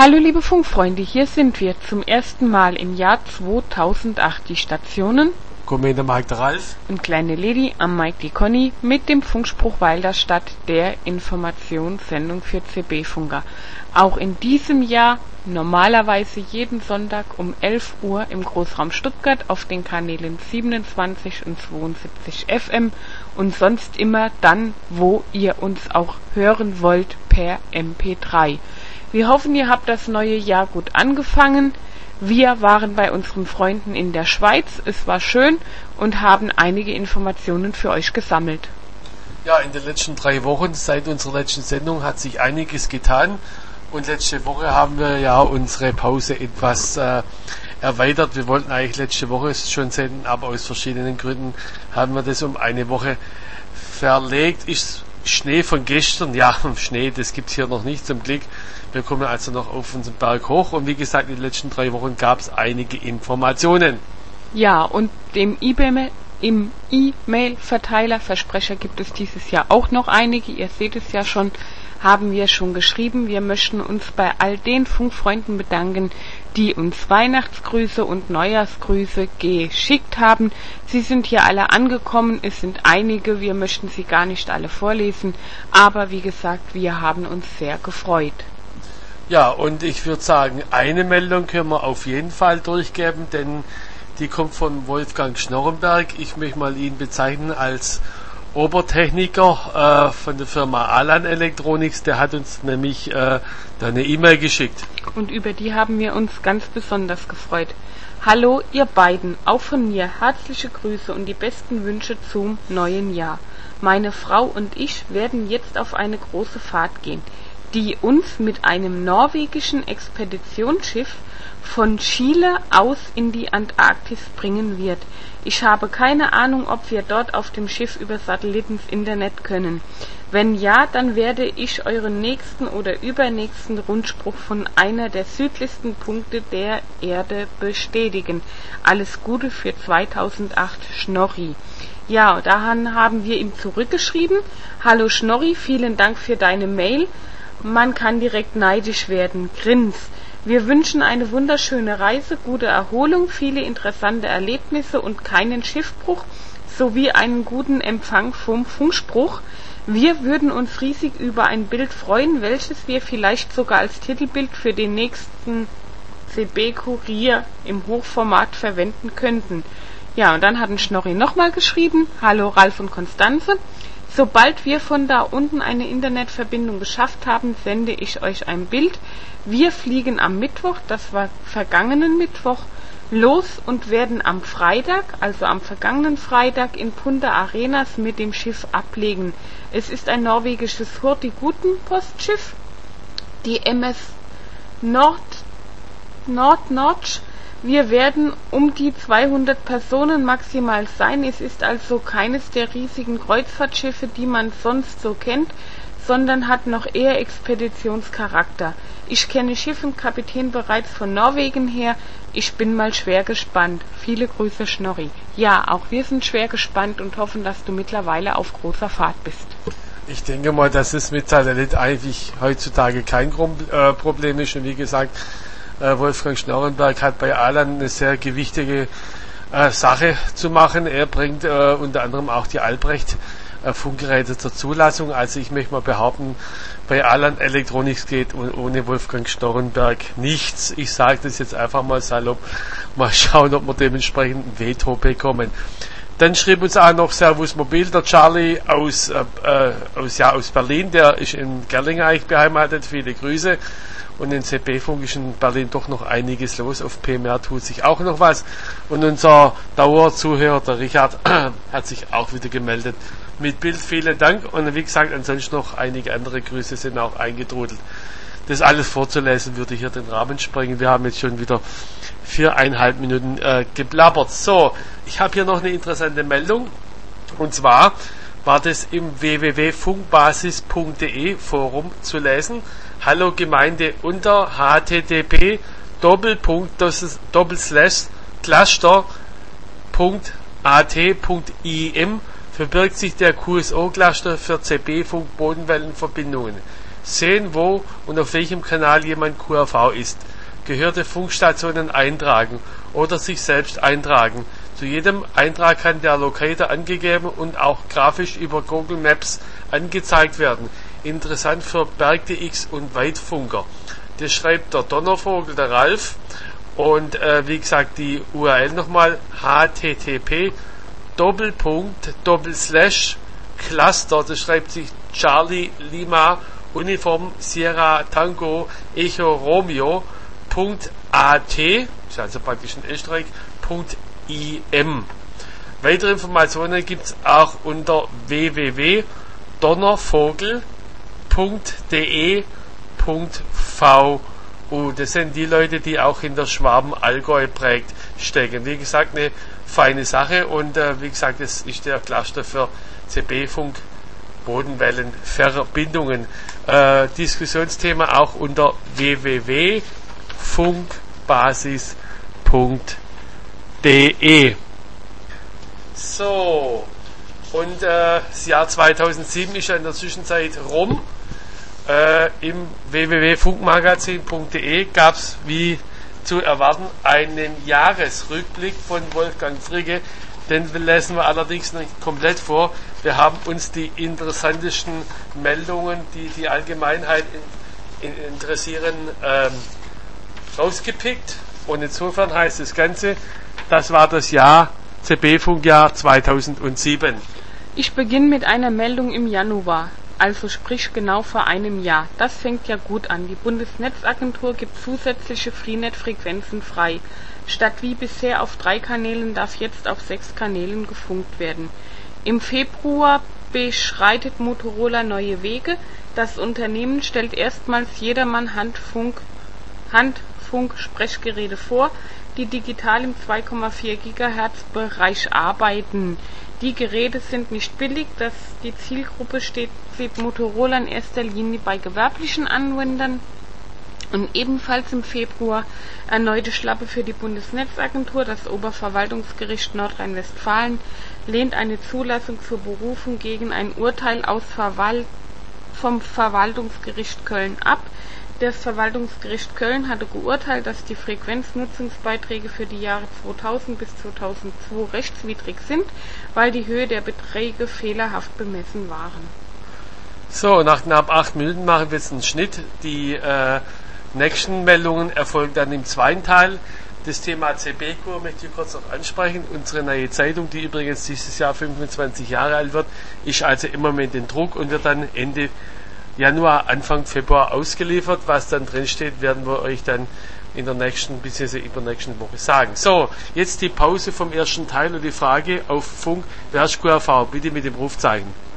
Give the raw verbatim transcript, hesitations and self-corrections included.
Hallo liebe Funkfreunde, hier sind wir zum ersten Mal im Jahr zweitausendacht. Die Stationen Gemeinde Mike der Ralf und Kleine Lady am Mike die Conny mit dem Funkspruch Walderstadt, der Informationssendung für C B-Funker. Auch in diesem Jahr normalerweise jeden Sonntag um elf Uhr im Großraum Stuttgart auf den Kanälen siebenundzwanzig und zweiundsiebzig F M und sonst immer dann, wo ihr uns auch hören wollt, per M P drei. Wir hoffen, ihr habt das neue Jahr gut angefangen. Wir waren bei unseren Freunden in der Schweiz, es war schön und haben einige Informationen für euch gesammelt. Ja, in den letzten drei Wochen seit unserer letzten Sendung hat sich einiges getan und letzte Woche haben wir ja unsere Pause etwas äh, erweitert. Wir wollten eigentlich letzte Woche schon senden, aber aus verschiedenen Gründen haben wir das um eine Woche verlegt. Ist Schnee von gestern, ja, Schnee, das gibt's hier noch nicht zum Glück. Wir kommen also noch auf unseren Berg hoch und wie gesagt, in den letzten drei Wochen gab es einige Informationen. Ja, und dem E-Mail, im E-Mail-Verteiler, Versprecher, gibt es dieses Jahr auch noch einige. Ihr seht es ja schon, haben wir schon geschrieben. Wir möchten uns bei all den Funkfreunden bedanken, die uns Weihnachtsgrüße und Neujahrsgrüße geschickt haben. Sie sind hier alle angekommen, es sind einige, wir möchten sie gar nicht alle vorlesen, aber wie gesagt, wir haben uns sehr gefreut. Ja, und ich würde sagen, eine Meldung können wir auf jeden Fall durchgeben, denn die kommt von Wolfgang Schnorrenberg. Ich möchte mal ihn bezeichnen als Obertechniker äh, von der Firma Alan Electronics. Der hat uns nämlich äh, da eine E-Mail geschickt. Und über die haben wir uns ganz besonders gefreut. Hallo ihr beiden, auch von mir herzliche Grüße und die besten Wünsche zum neuen Jahr. Meine Frau und ich werden jetzt auf eine große Fahrt gehen, die uns mit einem norwegischen Expeditionsschiff von Chile aus in die Antarktis bringen wird. Ich habe keine Ahnung, ob wir dort auf dem Schiff über Satelliten ins Internet können. Wenn ja, dann werde ich euren nächsten oder übernächsten Rundspruch von einer der südlichsten Punkte der Erde bestätigen. Alles Gute für zweitausendacht, Schnorri. Ja, daran haben wir ihm zurückgeschrieben. Hallo Schnorri, vielen Dank für deine Mail. Man kann direkt neidisch werden. Grins. Wir wünschen eine wunderschöne Reise, gute Erholung, viele interessante Erlebnisse und keinen Schiffbruch sowie einen guten Empfang vom Funkspruch. Wir würden uns riesig über ein Bild freuen, welches wir vielleicht sogar als Titelbild für den nächsten C B-Kurier im Hochformat verwenden könnten. Ja, und dann hat ein Schnorri nochmal geschrieben. Hallo Ralf und Konstanze. Sobald wir von da unten eine Internetverbindung geschafft haben, sende ich euch ein Bild. Wir fliegen am Mittwoch, das war vergangenen Mittwoch, los und werden am Freitag, also am vergangenen Freitag, in Punta Arenas mit dem Schiff ablegen. Es ist ein norwegisches Hurtigruten-Postschiff, die M S Nord, Nord Notch. Wir werden um die zweihundert Personen maximal sein. Es ist also keines der riesigen Kreuzfahrtschiffe, die man sonst so kennt, sondern hat noch eher Expeditionscharakter. Ich kenne Schiff und Kapitän bereits von Norwegen her. Ich bin mal schwer gespannt. Viele Grüße, Schnorri. Ja, auch wir sind schwer gespannt und hoffen, dass du mittlerweile auf großer Fahrt bist. Ich denke mal, dass es mit Satellit eigentlich heutzutage kein Problem ist. Und wie gesagt, Wolfgang Schnorrenberg hat bei Alan eine sehr gewichtige äh, Sache zu machen. Er bringt äh, unter anderem auch die Albrecht äh, Funkgeräte zur Zulassung. Also ich möchte mal behaupten, bei Alan Electronics geht ohne Wolfgang Schnorrenberg nichts. Ich sage das jetzt einfach mal salopp. Mal schauen, ob wir dementsprechend ein Veto bekommen. Dann schrieb uns auch noch Servus Mobil, der Charlie aus, äh, aus, ja, aus Berlin. Der ist in Gerlingen eigentlich beheimatet. Viele Grüße. Und in C B-Funk ist in Berlin doch noch einiges los. Auf P M R tut sich auch noch was. Und unser Dauerzuhörer, der Richard, hat sich auch wieder gemeldet mit Bild. Vielen Dank. Und wie gesagt, ansonsten noch einige andere Grüße sind auch eingetrudelt. Das alles vorzulesen, würde hier den Rahmen sprengen. Wir haben jetzt schon wieder viereinhalb Minuten äh, geplappert. So, ich habe hier noch eine interessante Meldung. Und zwar war das im w w w punkt funkbasis punkt d e Forum zu lesen. Hallo Gemeinde unter h t t p doppelpunkt doppelslash cluster punkt a t punkt i m verbirgt sich der Q S O-Cluster für C B-Funk-Bodenwellenverbindungen. sehen, wo und auf welchem Kanal jemand Q R V ist, gehörte Funkstationen eintragen oder sich selbst eintragen. Zu jedem Eintrag kann der Locator angegeben und auch grafisch über Google Maps angezeigt werden. Interessant für BergDX und Weitfunker. Das schreibt der Donnervogel, der Ralf. Und äh, wie gesagt, die U R L nochmal: http Doppelpunkt Doppelslash Cluster, das schreibt sich Charlie Lima Uniform Sierra Tango Echo Romeo Punkt at, ist also praktisch ein Österreich, Punkt im. Weitere Informationen gibt es auch unter w w w punkt donnervogel punkt de punkt v u. Das sind die Leute, die auch in der Schwaben-Allgäu-Projekt stecken. Wie gesagt, eine feine Sache und äh, wie gesagt, das ist der Cluster für C B-Funk, Bodenwellenverbindungen. Äh, Diskussionsthema auch unter w w w punkt funkbasis punkt de. So, und äh, das Jahr zweitausendsieben ist ja in der Zwischenzeit rum. Äh, Im w w w punkt funkmagazin punkt de gab es, wie zu erwarten, einen Jahresrückblick von Wolfgang Fricke. Den lesen wir allerdings nicht komplett vor. Wir haben uns die interessantesten Meldungen, die die Allgemeinheit in, in, interessieren, ähm, rausgepickt. Und insofern heißt das Ganze, das war das Jahr C B-Funkjahr zweitausendsieben. Ich beginne mit einer Meldung im Januar, also sprich genau vor einem Jahr. Das fängt ja gut an. Die Bundesnetzagentur gibt zusätzliche Freenet-Frequenzen frei. Statt wie bisher auf drei Kanälen darf jetzt auf sechs Kanälen gefunkt werden. Im Februar beschreitet Motorola neue Wege. Das Unternehmen stellt erstmals jedermann Handfunk, Handfunk-Sprechgeräte vor, die digital im zwei Komma vier Gigahertz Bereich arbeiten. Die Geräte sind nicht billig, dass die Zielgruppe steht, sieht Motorola in erster Linie bei gewerblichen Anwendern. Und ebenfalls im Februar erneute Schlappe für die Bundesnetzagentur. Das Oberverwaltungsgericht Nordrhein-Westfalen lehnt eine Zulassung zur Berufung gegen ein Urteil aus Verwalt- vom Verwaltungsgericht Köln ab. Das Verwaltungsgericht Köln hatte geurteilt, dass die Frequenznutzungsbeiträge für die Jahre zweitausend bis zweitausendzwei rechtswidrig sind, weil die Höhe der Beträge fehlerhaft bemessen waren. So, nach knapp acht Minuten machen wir jetzt einen Schnitt. Die äh, nächsten Meldungen erfolgen dann im zweiten Teil. Das Thema C B-Kur möchte ich kurz noch ansprechen. Unsere neue Zeitung, die übrigens dieses Jahr fünfundzwanzig Jahre alt wird, ist also im Moment in Druck und wird dann Ende Januar, Anfang Februar ausgeliefert. Was dann drin steht, werden wir euch dann in der nächsten bzw. übernächsten Woche sagen. So, jetzt die Pause vom ersten Teil und die Frage auf Funk, wer ist Q R V? Bitte mit dem Rufzeichen.